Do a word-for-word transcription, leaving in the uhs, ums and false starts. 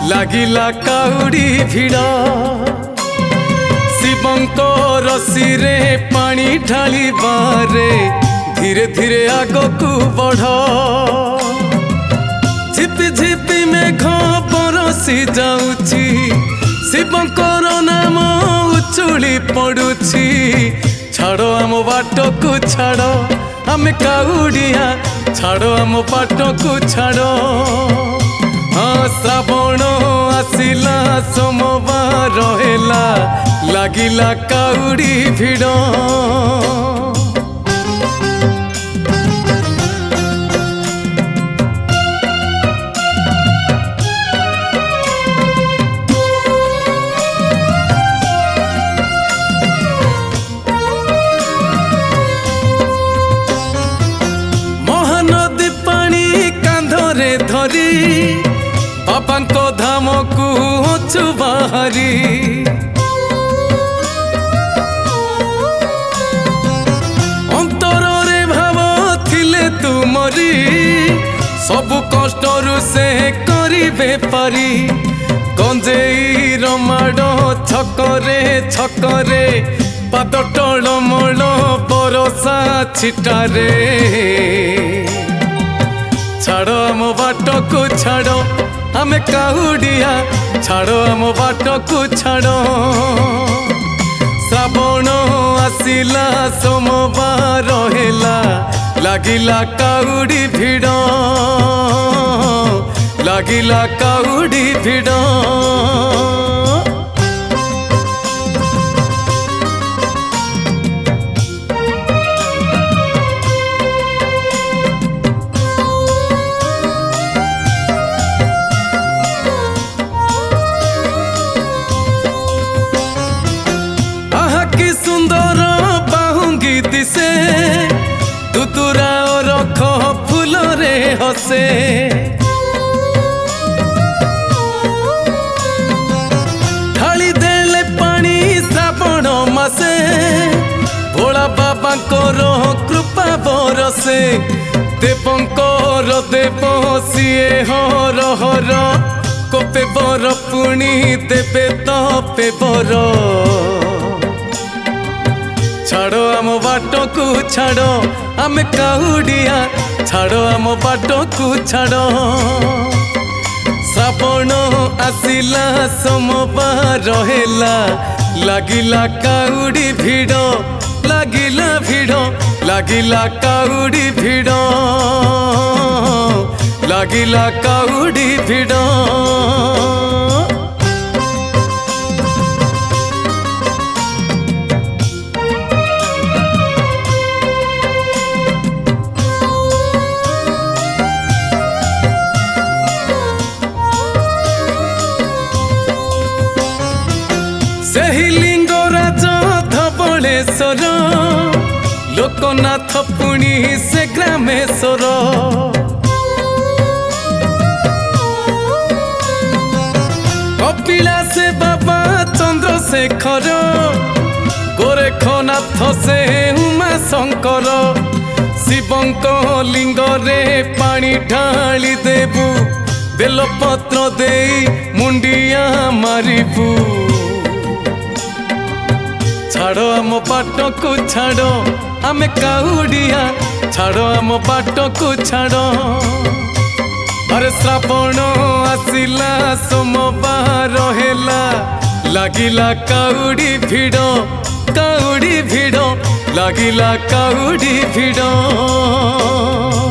लागिला काउडी भिड़ शिवंको रसी रे पानी ढाली बारे धीरे धीरे आगकू बढ़ झिपि झिपि मेघ बरसी जाउची शिवंकर नाम उछुली पड़ुची छाड़ो आम बाट को छाड़ो आम काउडिया छाड़ो आम बाट को छाड़ो हाँ श्रावण आसिला सोमवार हेला लागिला काउडी भिड़ महानदी पानी कांधरे धरी बाबांको धाम को होचु बाहरी अंतर रे भाव थिले तुमरी सबु कष्टरु से करिबे पारी गंजेई रमाड़ छकरे छकरे पाद टलमल बरसा छिटारे छाड़ो आम बाट को छाड़ो आम काउडिया छाड़ो आम बाट को छाड़ो श्रावण आसिला सोमवार हेला लागिला काउडी भिड़ लागिला काउडी भिड़ सुंदर बाहुंगी दिसे तुतुरा रख फूल रे हसे ढाली देले पानी श्रावण मासे भोला बाबा कृपा बरसे देवंकर देव सीए हर हर कोपे बर पुणी देवे तपे बर छाड़ो आम बाट को छाड़ो आम काउडिया छाड़ो आम बाट को छाड़ो श्रावण आसिला सोमवार हेला लागिला काउडी भिड़ लागिला भिड़ लागिला काउडी भिड़ लागिला काउडी भिड़ लिंगराज धवलेश्वर लोकनाथ पुणी से ग्रामेश्वर कपिला से बाबा चंद्रशेखर गोरेखनाथ से उमा शंकर शिवंको लिंग रे पानी ढाली देबू बेलपत्र दे मुंडिया मारिबू छाड़ो आम बाट को छाड़ो आम काउडिया छाड़ो आम बाट को छाड़ो अरे श्रावण आसिला सोमवार हेला लागिला काउडी भिड़ काउडी भिड़ लागिला काउडी भिड़।